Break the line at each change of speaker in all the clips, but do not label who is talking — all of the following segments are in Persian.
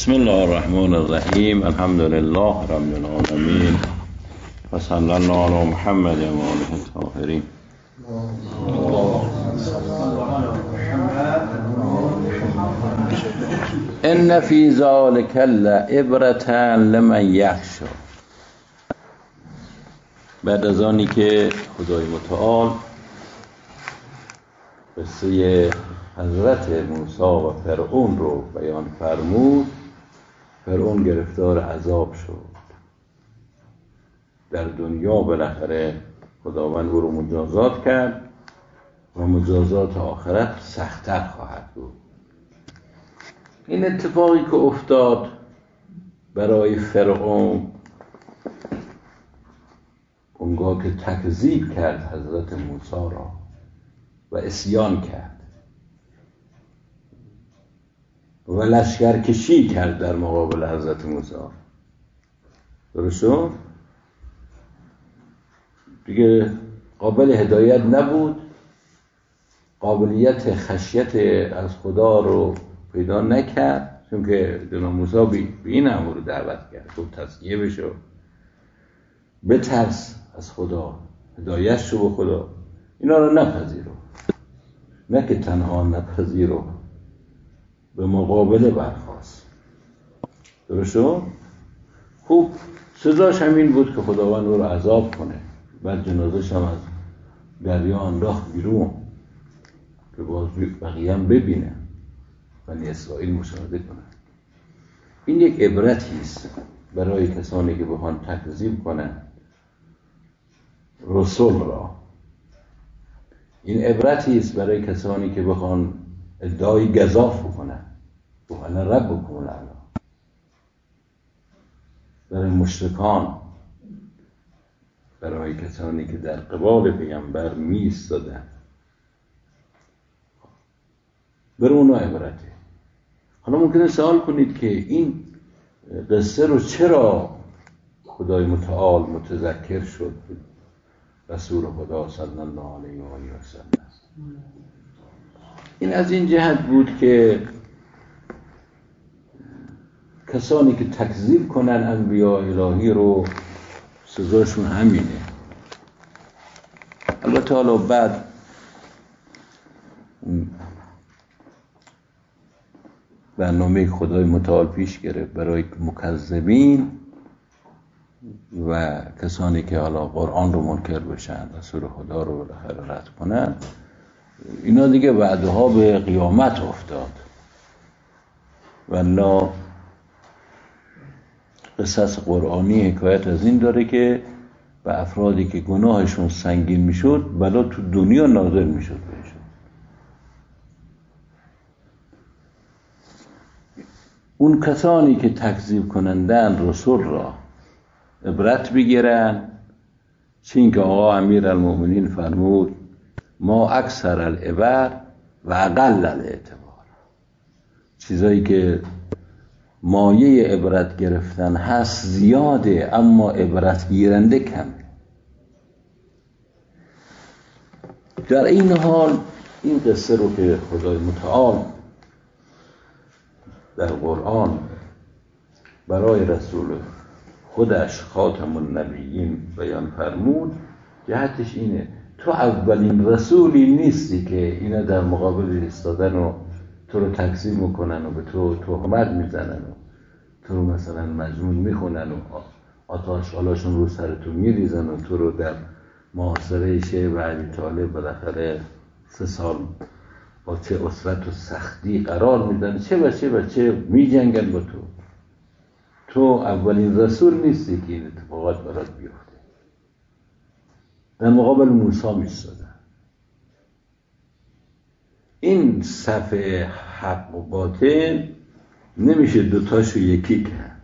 بسم الله الرحمن الرحیم. الحمد لله رب العالمین و صلی الله علی محمد و آله الطاهرین. ان فی ذلک لعبرة لمن یخشی. بعد از آنی که خدای متعال قصه حضرت موسی و فرعون رو بیان فرمود، فرعون گرفتار عذاب شد در دنیا. بالاخره خداوند او رو مجازات کرد و مجازات آخرت سخت‌تر خواهد بود. این اتفاقی که افتاد برای فرعون اونگاه که تکذیب کرد حضرت موسی را و عصیان کرد و لشکرکشی کرد در مقابل حضرت موسی، درست شد؟ دیگه قابل هدایت نبود، قابلیت خشیت از خدا رو پیدا نکرد، چون که جناب موسی به این امر رو دعوت کرد، خب تزکیه بشو، بترس از خدا، هدایت شو به خدا. اینا رو نپذیرو، نه که تنها نپذیرو، به مقابله برخاست. درست شد؟ خوب سزاش همین بود که خداوند او رو عذاب کنه، بعد جنازش هم از دریا انداخت بیرون که باز بقیه هم ببینه، بنی اسرائیل مشاهده کنه. این یک عبرتی است برای کسانی که بخوان تکذیب کنن رسول را. این عبرتی است برای کسانی که بخوان ادعای گزاف بکنن، انا ربکم الاعلی. برای مشرکان، برای کسانی که در قبال پیغمبر میایستادن، برای اونا عبرته. حالا ممکنه سوال کنید که این قصه رو چرا خدای متعال متذکر شد رسول خدا صلی الله علیه و آله و سلم؟ این از این جهت بود که کسانی که تکذیب کنن انبیاء الهی رو سزاشون همینه. البته حالا بعد برنامه خدای متعال پیش گرفت برای مکذبین و کسانی که حالا قرآن رو منکر بشن، رسول خدا رو بالاخره رد کنن. اینا دیگه بعدها به قیامت افتاد. والله قصص قرآنی حکایت از این داره که به افرادی که گناهشون سنگین میشد بلا تو دنیا نازل میشد بهشون. اون کسانی که تکذیب کنندن رسول را عبرت بگیرن، چین که آقا امیرالمومنین فرمود ما اکثر العبر و اقل الاعتبار. چیزایی که مایه عبرت گرفتن هست زیاده، اما عبرت گیرنده کمه. در این حال این قصه رو که خدای متعال در قرآن برای رسول خودش خاتم النبیین بیان فرمود، جهتش اینه تو اولین رسولی نیستی که اینا در مقابل ایستادن و تو رو تکذیب میکنن و به تو تهمت میزنن و تو رو مثلا مجنون میخونن و آتش‌آلاشون رو سر تو میریزن و تو رو در محاصره شیخ ابی طالب بالاخره 3 سال با چه اسرت و سختی قرار میدن، چه میجنگن با تو اولین رسول نیستی که این اتفاقات برات بیفته. در مقابل موسی میستادن. این صف حق و باطل نمیشه دوتاشو یکی کرد.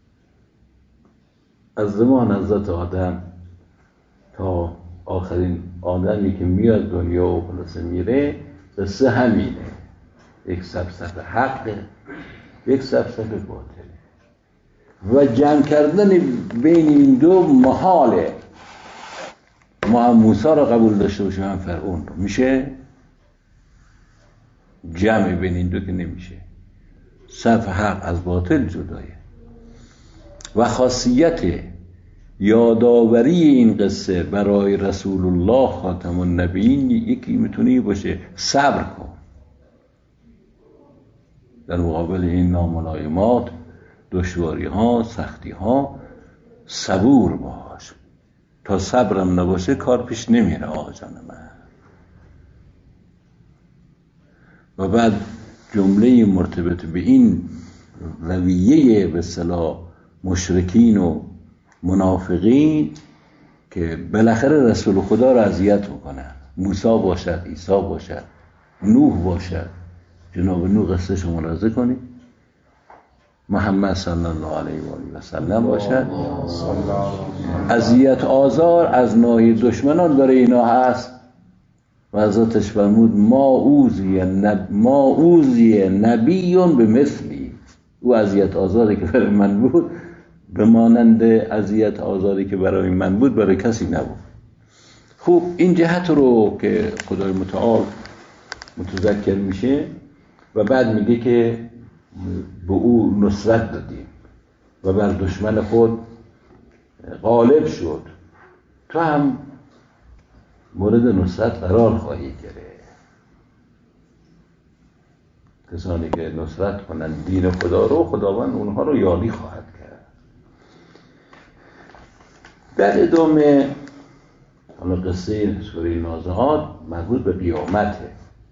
از زمان حضرت آدم تا آخرین آدمی که میاد دنیا و خلاصه میره، قصه همینه. یک صف حق، یک صف باطل و جمع کردن بین این دو محاله. ما هم موسی را قبول داشته باشیم هم فرعون رو، میشه؟ جمع بین این دو که نمیشه. صف حق از باطل جدایه. و خاصیت یادآوری این قصه برای رسول الله خاتم النبیین یکی میتونه باشه صبر کن در مقابل این ناملایمات، دشواری ها، سختی ها، صبور باش. تا صبرم نباشه کار پیش نمیره آقا جان من. و بعد جمله مرتبط به این رویه به اصطلاح مشرکین و منافقین که بالاخره رسول خدا را اذیت میکنن، موسی باشد، عیسی باشد، نوح باشد. جناب نوح قصه شما ملاحظه کنید، محمد صلی الله علیه و آله و سلم باشد. اذیت آزار از ناحیه دشمنان برای اینا هست و حضرتش فرمود ما اوذی نبیون به مثلی. او اذیت آزاری که برای من بود به مانند اذیت آزاری که برای من بود برای کسی نبود. خوب این جهت رو که خدای متعال متذکر میشه و بعد میگه که به او نصرت دادیم و بر دشمن خود غالب شد، تو هم مورد نصرت قرار خواهی گرفت. کسانی که نصرت کنند دین خدا رو، خداوند اونها رو یاری خواهد کرد. در ادامه حالا قصه سوره نازعات مربوط به قیامته.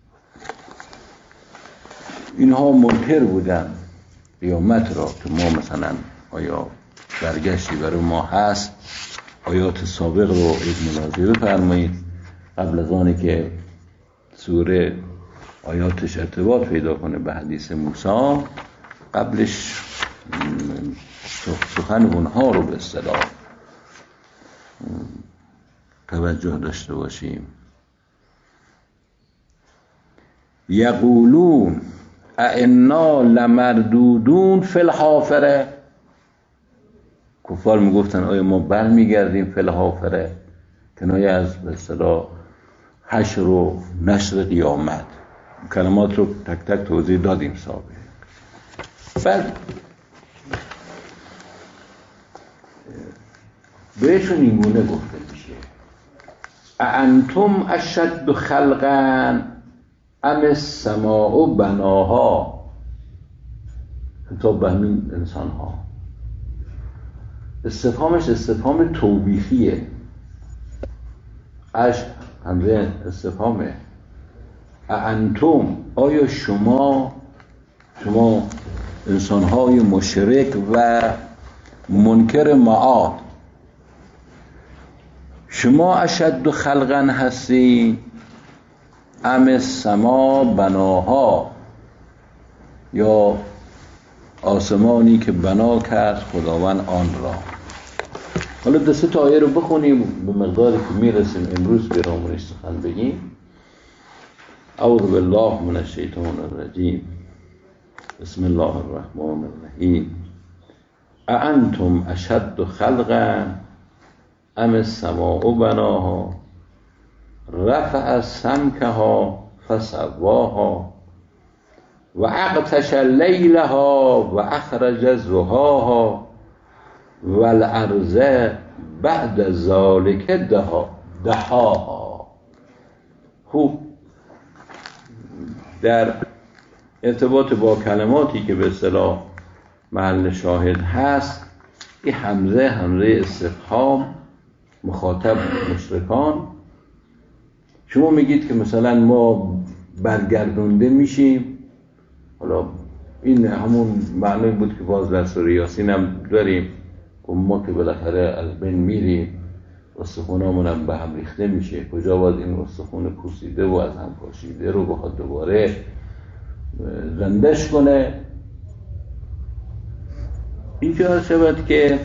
اینها منکر بودن قیامت را که ما مثلا آیا برگشتی برای ما هست. آیات سابق رو ملاحظه بفرمایید قبل از آنی که سوره آیاتش ارتباط پیدا کنه به حدیث موسی، قبلش سخن اونها رو به اصطلاح توجه داشته باشیم. یقولون ائنا لمردودون فی الحافره. کفار میگفتن آیا ما برمیگردیم فی الحافره، کنایه از به اصطلاح حشر و نشر قیامت. کلمات رو تک تک توضیح دادیم سابق. بعد بهشون این گونه گفته میشه اانتم اشد خلقا ام السماء بناها. خطاب به همین انسان ها. استفهامش استفهام توبیخیه. همزه استفهامه. اانتم، آیا شما انسان‌های مشرک و منکر معاد، شما اشد خلقا هستی ام السما بناها، یا آسمانی که بنا کرد خداوند آن را. حالا دو سه تا آیه رو بخونیم به مقداری که میرسیم امروز برامون سخن بگیم. اعوذ بالله من الشیطان الرجیم. بسم الله الرحمن الرحیم. اانتم اشد خلقا ام السماء بناها رفع سمکها فسواها و اغطش لیلها و اخرج ضحاها و الارض بعد ذلک دحاها. خوب، در ارتباط با کلماتی که به اصطلاح محل شاهد هست، این همزه استفهام مخاطب مشرکان. شما میگید که مثلا ما برگردونده میشیم. حالا این همون معنی بود که باز در سوره یاسین هم داریم که ما که بالاخره از بین میریم، استخونامون هم به هم ریخته میشه. کجا باید این استخون پوسیده و از هم پاشیده رو بخواد دوباره زندش کنه؟ اینجا شود که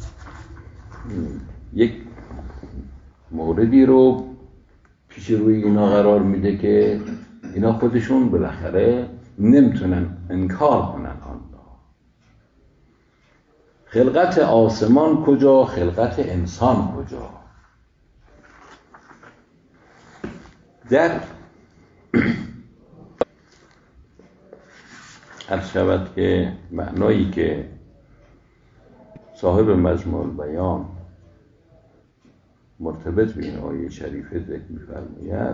یک موردی رو پیش روی اینا قرار میده که اینا خودشون بالاخره نمیتونن انکار کنن آن را. خلقت آسمان کجا، خلقت انسان کجا؟ در عرض شود که معنایی که صاحب مجموع البیان مرتبط به این آیه شریفه ذکر می‌فرماید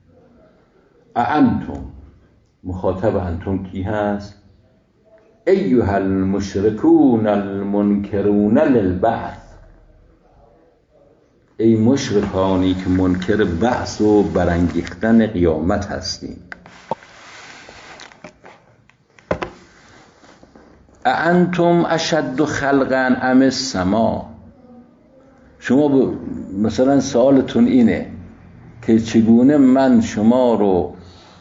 اانتم، مخاطب انتم کی هست؟ ایها المشرکون المنکرون للبعث، ای مشرکانی که منکر بعث و برانگیختن قیامت هستین. اانتم اشد خلقا ام السما، شما مثلا سوالتون اینه که چگونه من شما رو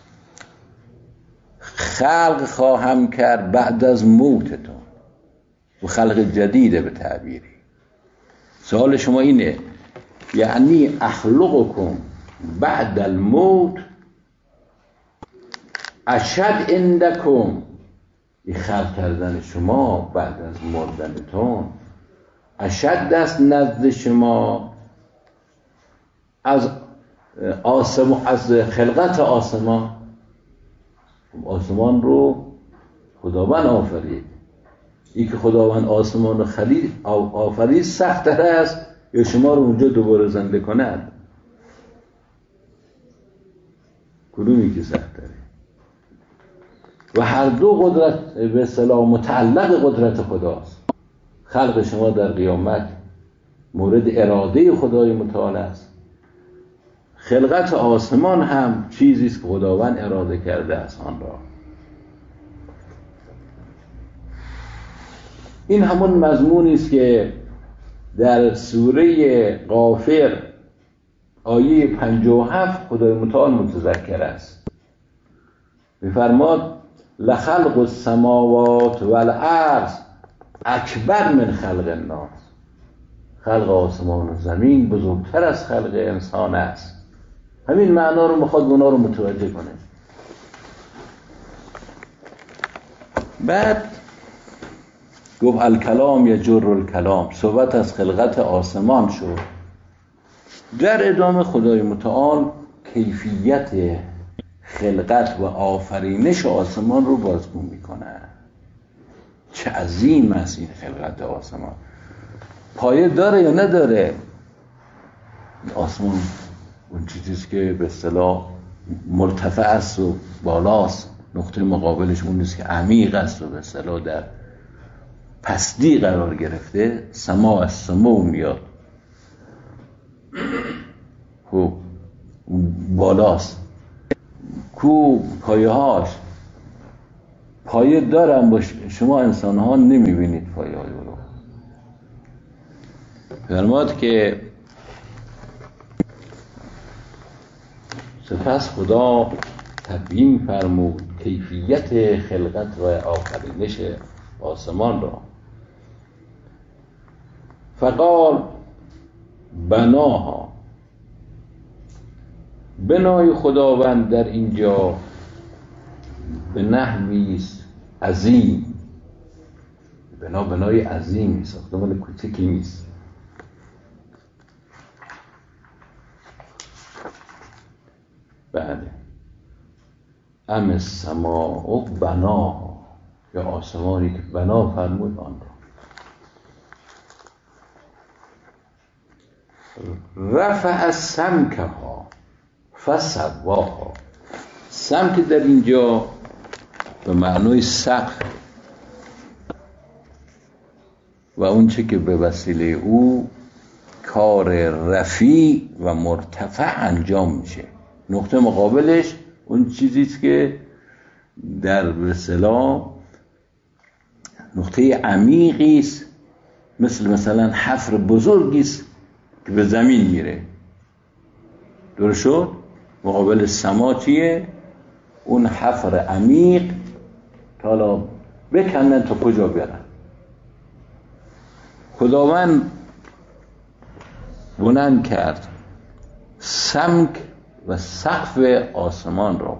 خلق خواهم کرد بعد از موتتون، و خلق جدیده به تعبیری. سوال شما اینه یعنی اخلقکم بعد الموت اشد عندکم، این خلق کردن شما بعد از مردنتون اشد است نزد شما از خلقت آسمان. آسمان رو خداوند آفرید، این که خداوند آسمان رو آفرید سخت‌تر است یا شما رو اونجا دوباره زنده کند؟ کدومی که سخت‌تره؟ و هر دو قدرت به اصطلاح متعلق قدرت خداست. خلق شما در قیامت مورد اراده خدای متعال است، خلقت آسمان هم چیزی است که خداوند اراده کرده است آن را. این همون مضمونی است که در سوره غافر آیه 57 خدای متعال متذکر است، می‌فرماد لخلق السماوات والارض اکبر من خلق الناس، خلق آسمان و زمین بزرگتر از خلق انسان است. همین معنا رو میخواد اونا رو متوجه کنه. بعد گفت الکلام یجر الکلام، صحبت از خلقت آسمان شد. در ادامه خدای متعال کیفیت خلقت و آفرینش آسمان رو بازگو میکنه. چه عظیم است این خلقت آسمان. پایه داره یا نداره؟ آسمان اون چیزیست که به اصطلاح مرتفع است و بالاست، نقطه مقابلش اون نیست که عمیق است و به اصطلاح در پستی قرار گرفته. سما از سمو میاد، خب بالاست. کو پایه هاش پایه دارن باش، شما انسان ها نمیبینید پایه های رو. فرماد که سپس خدا تبیین فرمود کیفیت خلقت و آفرینش آسمان را. فقال بناها، بنای خداوند در اینجا به نحوی عظیم، بنای عظیمی، ساختمان کوچکی نیست. بله، ام السماء بناها، یا آسمانی که بنا فرمود آن را. رفع سمکها فسواها، سمک در اینجا به معنای سقف و اون چه که به وسیله او کار رفیع و مرتفع انجام میشه. نقطه مقابلش اون چیزیست که در اصطلاح نقطه عمیقی است، مثلا حفر بزرگی است که به زمین میره. درست شد؟ مقابل سما چیه؟ اون حفر عمیق تا حالا بکنن تا کجا برن. خداوند بلند کرد سمک و سقف آسمان را.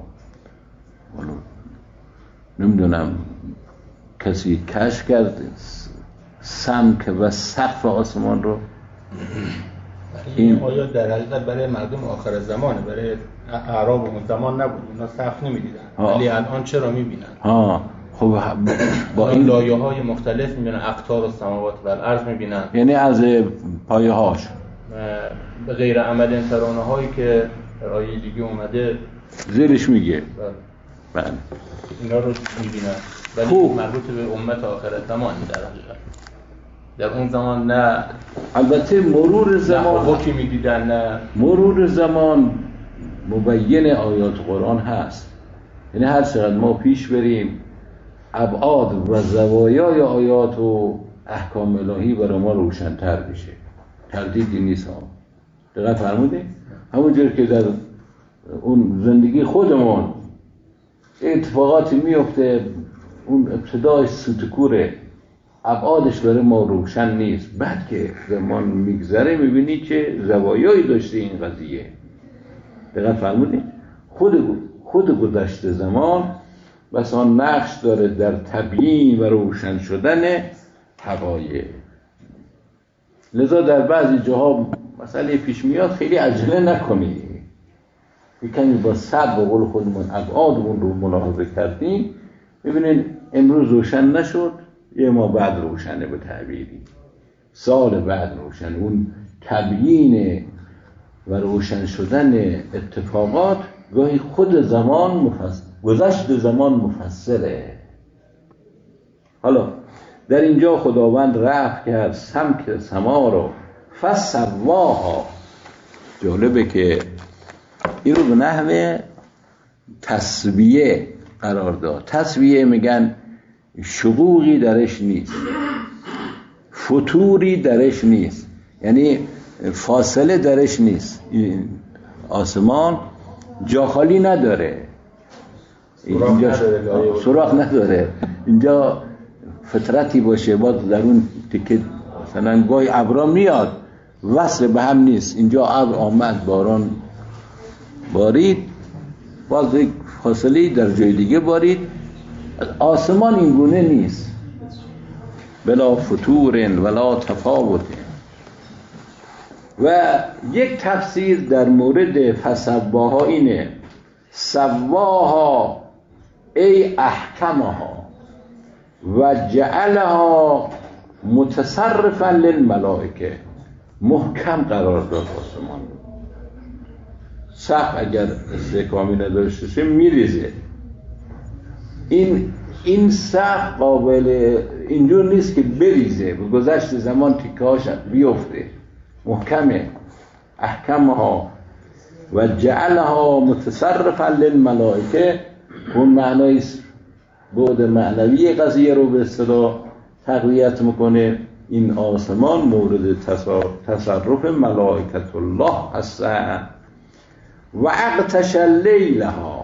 نمیدونم کسی کشف کرد سمک و سقف آسمان رو؟
این آیا در حقیقت برای مردم آخر زمانه، برای اعراب اون زمان نبود، اونا سقف نمیدیدن، ولی الان چرا میبینن؟
خب با این
لایه‌های مختلف می‌بینن، اقطار السماوات و الارض می‌بینن،
یعنی از پایه‌هاش
به غیر عمل ترانه‌هایی که در آیه دیگه اومده
زیرش میگه. بله
اینا رو می‌بینن. ولی مربوط به امت آخر زمان در حقیقت در اون زمان نه.
البته مرور زمان
حکمی می‌دیدن، نه
مرور زمان مبین آیات قرآن هست. یعنی هر چقدر ما پیش بریم ابعاد و زوایای آیات و احکام الهی برای ما روشن‌تر میشه، تردیدی نیست. دقت فرمودید؟ همونجور که در اون زندگی خودمون اتفاقاتی میفته، اون ابتدایش سوتکوره، ابعادش برای ما روشن نیست، بعد که زمان میگذره میبینی که زوایایی داشته این قضیه. دقت فرمودید؟ خود گذشته زمان بسا نقش داره در تبیین و روشن شدن حقایق. لذا در بعضی جاها مسئله پیش میاد خیلی عجله نکنی، یکمی با صبر و قول خودمون ابعادمون رو ملاحظه کردیم، میبینین امروز روشن نشد، یه ما بعد روشنه، به تعبیری سال بعد روشن. اون تبیین و روشن شدن اتفاقات گاهی خود زمان گذشت زمان مفسره. حالا در اینجا خداوند رفع کرد سمک سما رو فسواها. جالبه که این رو به نحو تسویه قرار داد. تسویه میگن شقوقی درش نیست، فتوری درش نیست، یعنی فاصله درش نیست. این آسمان جا خالی نداره، اینجا سوراخ نداره. اینجا فطرتی باشه باز در اون تیکه مثلا گاهی ابرا میاد وصل به هم نیست، اینجا ابر آمد باران بارید باز یک فاصله در جای دیگه بارید. آسمان این گونه نیست، بلا فتور ولا تفاوت. و یک تفسیر در مورد فسواها اینه: سواها ای احکمها و جعلها متصرفا للملائکه. محکم قرار داد آسمان. سقف اگر استحکامی نداشته شه میریزه. این سقف قابل اینجور نیست که بریزه، به گذشت زمان تیکهاش بیفته. محکمه. احکمها و جعلها متصرفا للملائکه. اون معنای بعد معنوی قضیه رو به اصطلاح تقویت میکنه. این آسمان مورد تصرف ملائکت الله هست. و اغتش لیلها.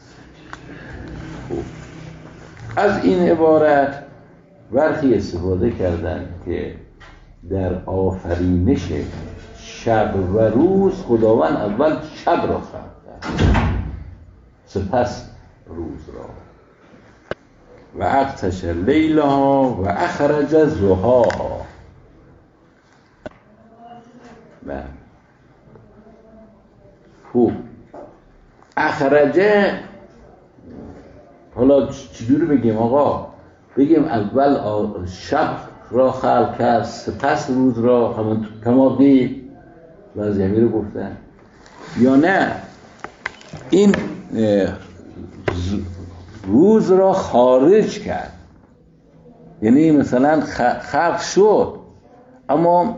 از این عبارت برخی استفاده کردن که در آفرینش شب و روز خداوند اول شب را خلق کرد، سپس روز را. و اغتش لیلها و اخرج ضحاها. خوب. اخرجه، حالا چجوری بگیم آقا؟ بگیم اول شب را خلق کرد سپس روز را، همون کما قیل بعضی همی رو گفتن، یا نه این روز را خارج کرد، یعنی مثلا خلق شد اما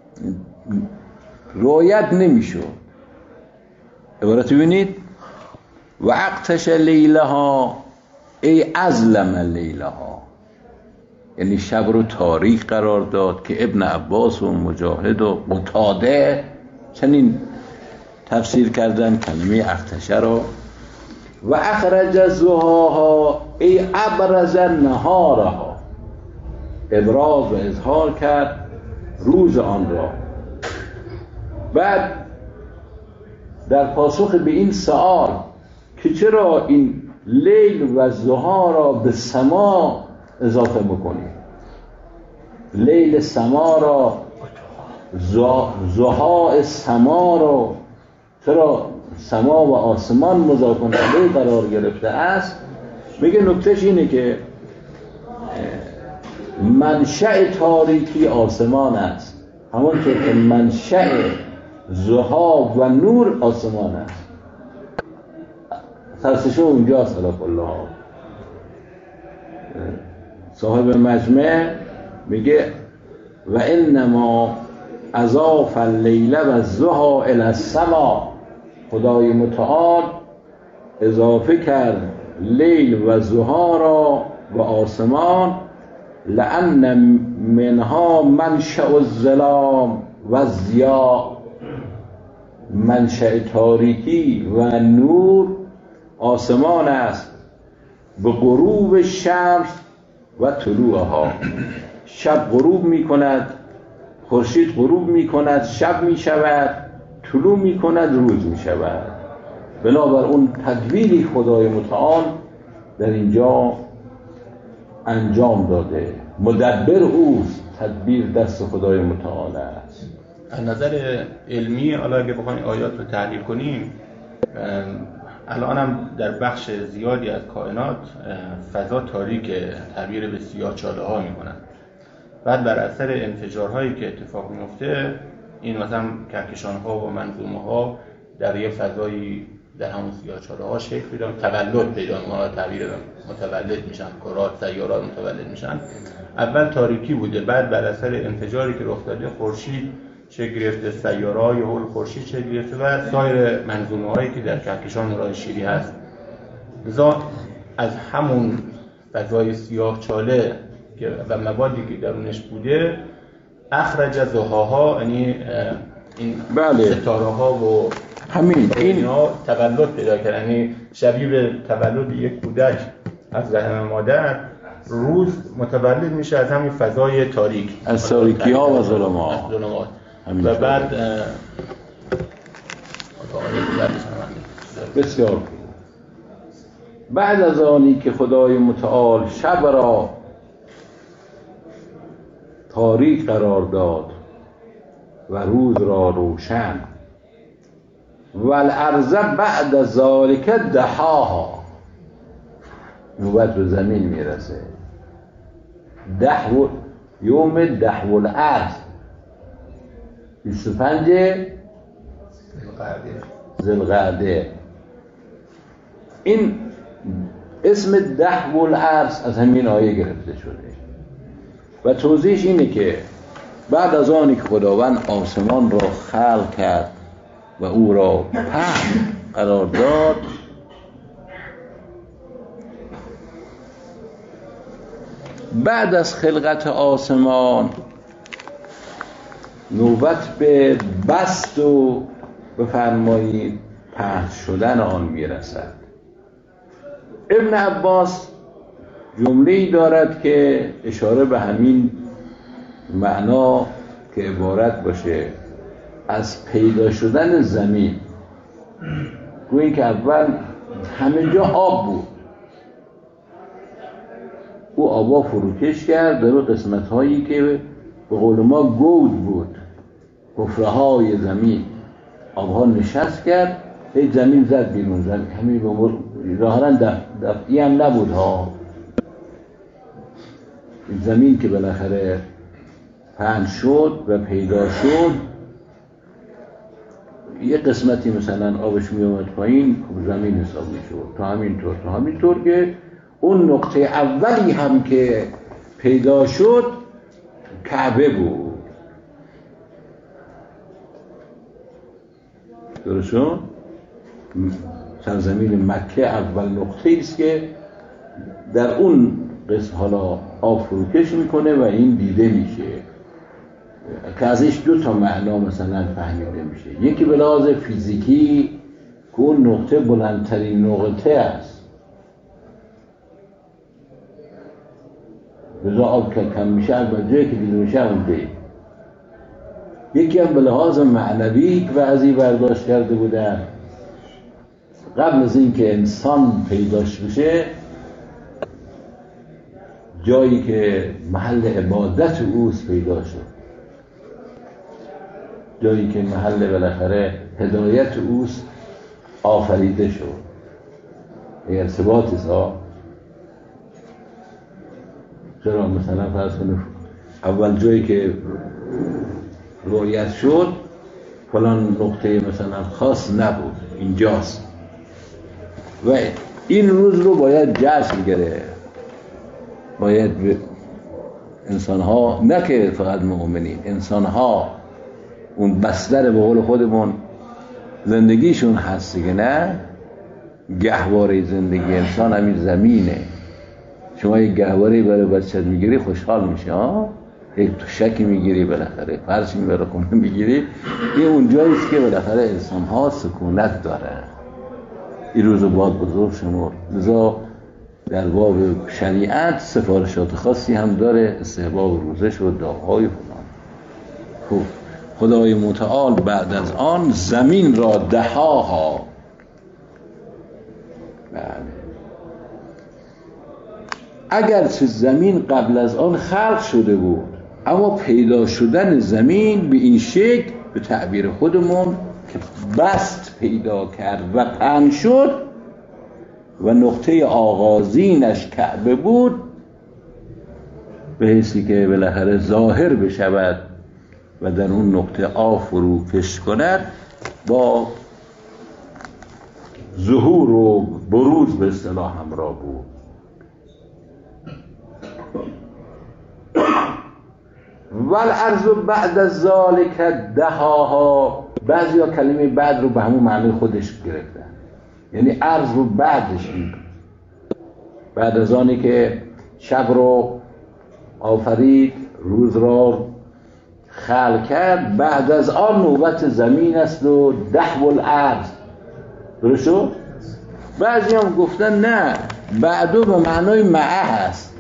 رعایت نمیشد. عبارت ببینید: و اغتش لیلها ای ازلم لیلها، یعنی شب رو تاریک قرار داد که ابن عباس و مجاهد و قتاده چنین تفسیر کردن کلمه اغتشه را. و اخرج ضحاها ای ابرز نهارها، ابراز و اظهار کرد روز آن را. بعد در پاسخ به این سوال که چرا این لیل و ضحا را به سما اضافه میکنی، لیل سما را، ضحا سما را چرا سما و آسمان مضاف الیه قرار گرفته است؟ میگه نکتهش اینه که منشأ تاریکی آسمان است، همونطور که منشأ ضحی و نور آسمان است. سرسشو اونجاست. علاق الله صاحب مجمع میگه و انما اضاف اللیل و الضحی الی السما، خدای متعال اضافه کرد لیل و ضحی را و آسمان، لأن منها منشأ الظلام و الضیاء، منشأ تاریکی و نور آسمان است، به غروب شمس و طلوعها. شب غروب می کند، خورشید غروب می کند، شب می شود، طلوع می کند، روز می شود. بنابر اون تدبیری خدای متعال در اینجا انجام داده. مدبر اوست، تدبیر دست خدای متعال است.
از نظر علمی حالا اگه بخوایم آیات رو تحلیل کنیم، الان هم در بخش زیادی از کائنات فضا تاریک، تعبیر به سیاه‌چاله ها میکنن. بعد بر اثر انفجارهایی که اتفاق میفته، این مثلا کهکشان ها و منظومه ها در یه فضایی در همون سیاه‌چاله ها شکل میدن، تولد پیدا میکنن، تعبیر متولد میشن، کرات، سیارات متولد میشن. اول تاریکی بوده، بعد بر اثر انفجاری که رخ داده خورشید شکل گرفته، سیاره‌های حول خورشید شکل گرفته و سایر منظومه‌هایی که در کهکشان نورانی شیری هست. لذا از همون فضای سیاه‌چاله و موادی که درونش بوده، اخرج ضحاها، یعنی این ستاره‌ها و
همین
اینا تولد پیدا کردن، یعنی شبیه به تولد یک کودک از رحم مادر، روز متولد میشه از همین فضای تاریک،
از تاریکی‌ها و ظلمات.
و بعد
بسیار بعد از آنی که خدای متعال شب را تاریک قرار داد و روز را روشن، والارض بعد ذالک دحاها، نوبت به زمین میرسه. یوم دحو الارض 25 ذوالقعده. این اسم دحو الارض از همین آیه گرفته شده و توضیحش اینه که بعد از آنی که خداوند آسمان را خلق کرد و او را پهن قرار داد، بعد از خلقت آسمان نوبت به بست و بفرمایید پهن شدن آن میرسد. ابن عباس جمله‌ای دارد که اشاره به همین معنا که عبارت باشه از پیدا شدن زمین. گویی که اول همه جا آب بود، او آبا فروکش کرد، در قسمت هایی که به قول ما گود بود، حفره های زمین، آبها نشست کرد، هی زمین زد بیرون، زمین همین به ظاهرا دفعی هم نبود ها. زمین که بالاخره پهن شد و پیدا شد، یه قسمتی مثلا آبش می اومد پایین، خب زمین حساب می شد، تا همینطور که اون نقطه اولی هم که پیدا شد کعبه بود. درستون؟ سرزمین مکه اول نقطه است که در اون قسم حالا آب فروکش میکنه و این دیده میشه که ازش دو تا معنا مثلا فهمیده میشه. یکی به لحاظ فیزیکی که اون نقطه بلندترین نقطه است، بذار آب که کم میشه و جایی که دیده میشه اونجایی. یکی هم به لحاظ معنوی که بعضی برداشت کرده بودن قبل از این که انسان پیداش بشه، جایی که محل عبادت اوست پیدا شد، جایی که محل بالاخره هدایت اوست آفریده شد. این ارتباطی ها چرا مثلا فرض کنید اول جایی که رؤیت شد فلان نقطه مثلا خاص نبود، اینجاست و این روز رو باید جشن گرفت. باید انسان ها، نه که فقط مؤمنین، انسان ها اون بستر به قول خودمون زندگیشون هست که نه، گهواره زندگی انسان همین زمینه. شما یک گهواره برای بچت میگیری خوشحال میشه ها، یک توشکی میگیری بالاخره، فرشی برای خونه میگیری، این اونجاییست که بالاخره انسان ها سکونت داره. این روز باید بزرگ شما. لذا در باب شریعت سفارشات خاصی هم داره، استحباب روزش و دعاهای فلان. خب خدای متعال بعد از آن زمین را دهاها، بله، اگرچه زمین قبل از آن خلق شده بود، اما پیدا شدن زمین به این شکل به تعبیر خودمون که بست پیدا کرد و پهن شد و نقطه آغازینش کعبه بود، به حیثی که بالاخره ظاهر بشود و در اون نقطه فروکش کند، با ظهور و بروز به اصطلاح همراه بود. والارض بعد از ذالک دهاها، بعضیا کلمه بعد رو به همون معنی خودش گرفتن، یعنی ارض رو بعدش، بعد از آنی که شب رو آفرید، روز را خلق کرد، بعد از آن نوبت زمین است و دحو الارض. درست شد؟ بعضی هم گفتن نه، بعدو به معنای معه هست،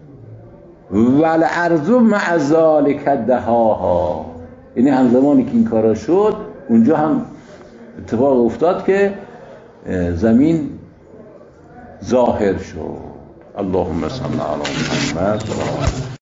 والارض مع ذالک دهاها، یعنی همزمانی که این کارا شد اونجا هم اتفاق افتاد که زمین ظاهر شد. اللهم صل علی محمد.